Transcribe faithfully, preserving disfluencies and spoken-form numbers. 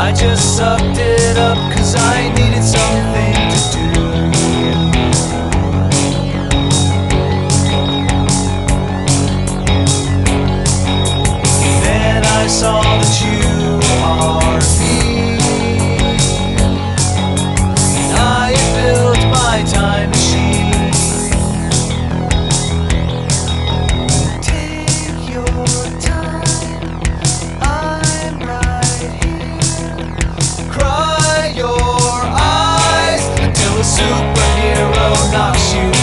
I just sucked it up 'cause I needed something to do. Then I saw that you are me. I built my time machine. Take your time, I'm right here. Cry your eyes until a superhero knocks you